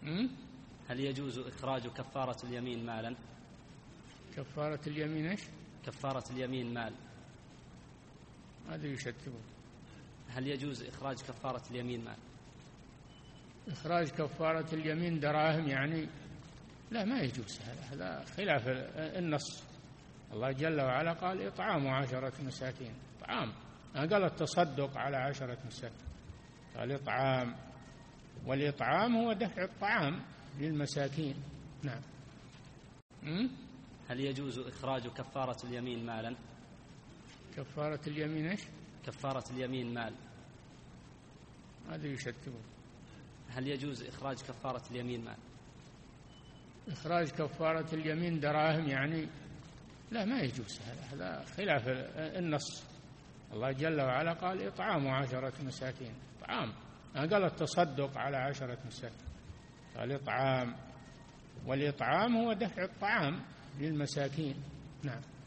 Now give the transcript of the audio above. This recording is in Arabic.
هل يجوز إخراج كفارة اليمين مالا؟ كفارة اليمين إيش؟ كفارة اليمين مال. هذا يشتبه. هل يجوز إخراج كفارة اليمين مال؟ إخراج كفارة اليمين دراهم يعني؟ لا، ما يجوز هذا خلاف النص. الله جل وعلا قال إطعام 10 مساكين. طعام، ما قال التصدق على 10 مساكين، قال إطعام، والإطعام هو دفع الطعام للمساكين. نعم. هل يجوز إخراج كفارة اليمين مالا؟ كفارة اليمين إيش؟ كفارة اليمين مال. هذا يشتبه. هل يجوز إخراج كفارة اليمين مال؟ إخراج كفارة اليمين دراهم يعني؟ لا، ما يجوز هذا خلاف النص. الله جل وعلا قال إطعام 10 مساكين. طعام، ما قال التصدق على 10 مساكين، قال إطعام، والإطعام هو دفع الطعام للمساكين. نعم.